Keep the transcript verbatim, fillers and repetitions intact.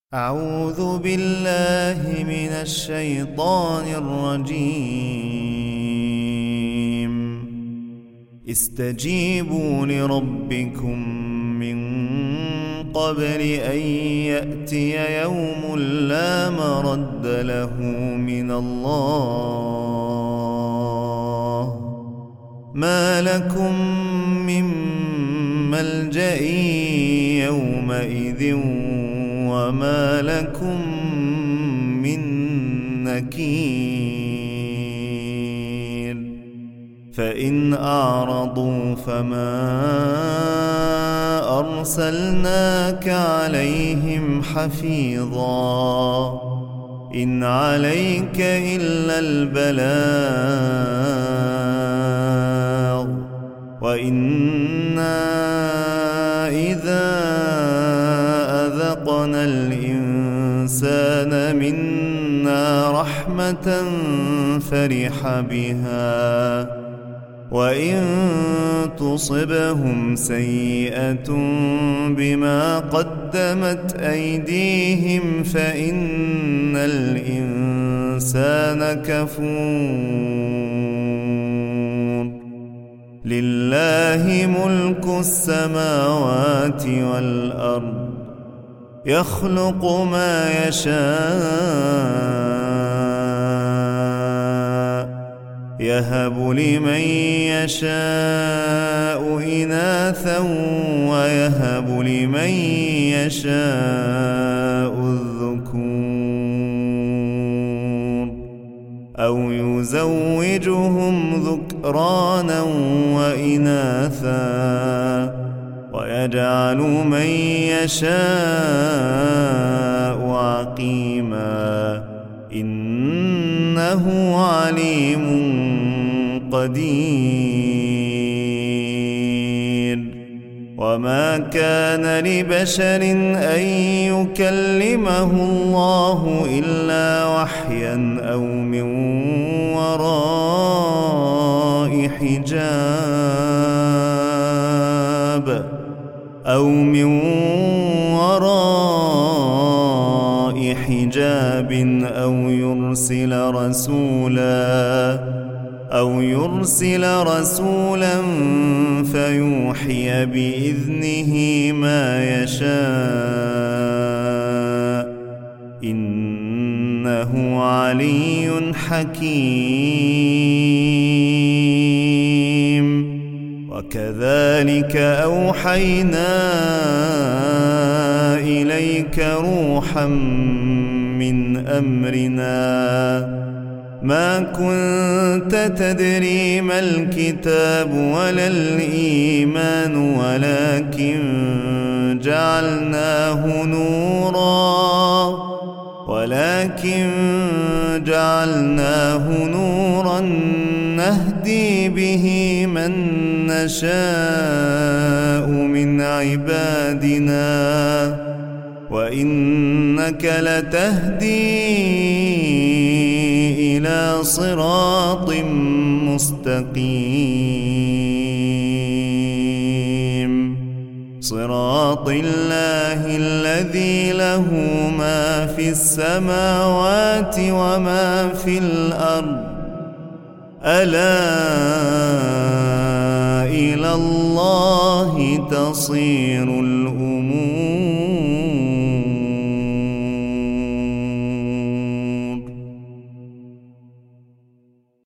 أعوذ بالله من الشيطان الرجيم. استجيبوا لربكم من قبل أن يأتي يوم لا مرد له من الله، ما لكم من ملجأ يومئذ وما لكم من نكير. فإن أعرضوا فما أرسلناك عليهم حفيظا، إن عليك إلا البلاغ، وإنا إذا أذقنا الإنسان منا رحمة فرح بها، وإن تصبهم سيئة بما قدمت أيديهم فإن الإنسان كفور. لله ملك السماوات والأرض، يخلق ما يشاء، يهب لمن يشاء إناثا ويهب لمن يشاء الذكور، أو يزوجهم ذكرانا وإناثا، ويجعل من يشاء عقيما، إنه عليم قدير. وما كان لبشر أن يكلمه الله إلا وحيا أو من وراء حجاب أو من وراء حجاب أو يرسل رسولا أو يرسل رسولا فيوحي بإذنه ما يشاء، إنه علي حكيم. وكذلك أوحينا إليك روحا من أمرنا، ما كنت تدري ما الكتاب ولا الإيمان، ولكن جعلناه نورا ولكن جعلناه نورا نهدي به من نشاء من عبادنا، وإنك لتهدي إلى صراط مستقيم، صراط الله الذي له ما في السماوات وما في الأرض، ألا إلى الله تصير